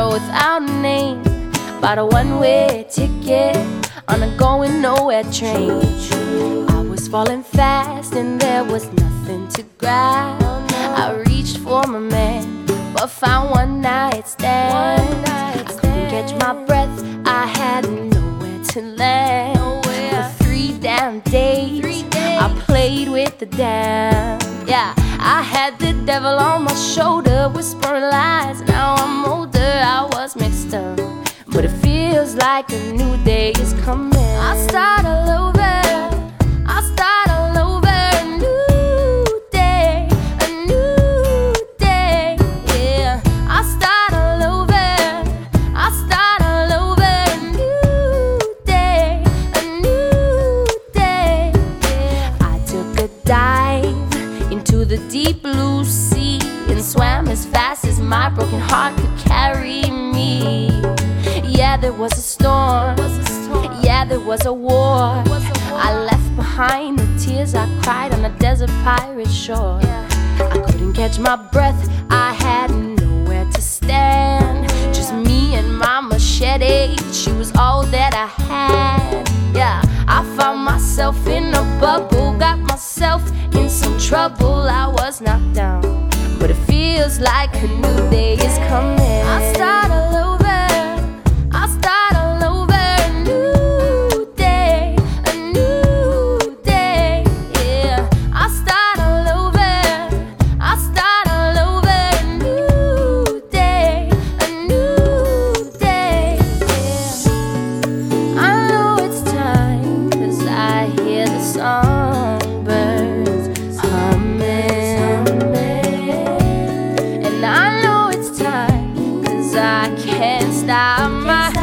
girl without a name bought a one-way ticket on a going nowhere train. I was falling fast and there was nothing to grab. I reached for my man but found one night stand. I couldn't catch my breath, I had nowhere to land. For 3 damn days I played with the damn. Yeah, I had the devil on my shoulder whispering lies. Now I'm older, I was mixed up, but it feels like a new day is coming. I start all over, I start all over. A new day, a new day, yeah. I start all over, I start all over. A new day, a new day, yeah. I took a dive into the deep blue sea and swam as fast as my broken heart could carry me. Yeah, there was a storm, yeah, there was a war. I left behind the tears I cried on a desert pirate shore. I couldn't catch my breath, I had nowhere to stand. Just me and my machete, she was all that I had. Yeah, I found myself in a bubble, got myself in some trouble. I was knocked down, but it feels like a new day is coming. I start all over, I start all over. A new day, a new day, yeah. I start all over, I start all over. A new day, a new day, yeah. I know it's time, 'cause I hear the songbirds humming. And I know it's time, 'cause I can't stop my